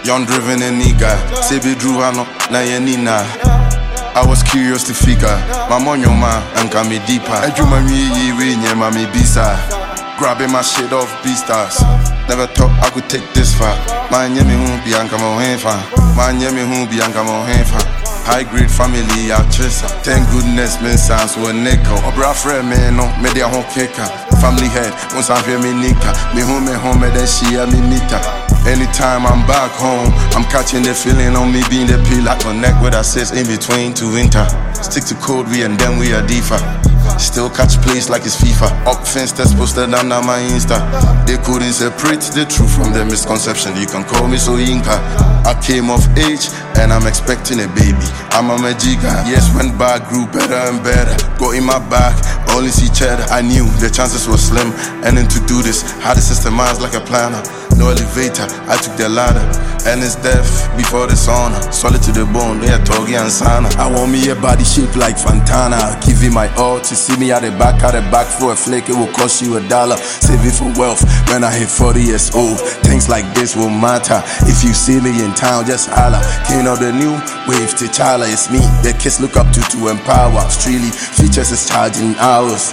Young driven and nigga, Sebi Drew Hano, Nayanina. I was curious to figure, my money man, and come me deeper. I drew my me, mami bisa. Grabbing my shit off B-stars. Never thought I could take this far. Man, yemi who be anka mo henfa. Man, yemi who be anka mo henfa. High grade family, I chase. Thank goodness, men sounds were nickel. Obra friend, man, no, media home kicker. Family head, once I hear me nika. Me home, then she me nita. Anytime I'm back home, I'm catching the feeling on me being the pill. I connect with our sis in between to winter. Stick to code, we and then we are deeper. Still catch plays like it's FIFA. Up fence that's posted down on my Insta. They couldn't separate the truth from the misconception. You can call me so Inca. I came of age and I'm expecting a baby. I'm a magica. Yes, went back, grew better and better. Got in my back, only see cheddar. I knew the chances were slim. And then to do this, had to systemize like a planner. No elevator, I took the ladder. And it's death before the sauna. Solid to the bone, yeah, Togi and Sana. I want me a body shaped like Fontana. I'll give you my all to see me at the back for a flake, it will cost you $1. Save it for wealth when I hit 40 years old. Things like this will matter. If you see me in town, just holla. King of the new wave, T'Challa, it's me. The kids look up to empower. Streely features is charging hours.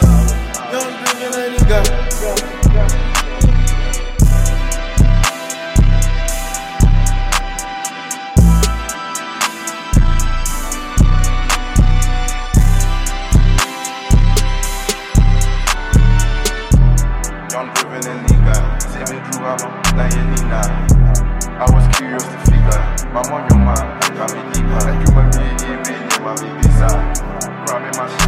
I was curious to figure, my money man, I got me deeper. I do my baby, my baby, grabbing my shit.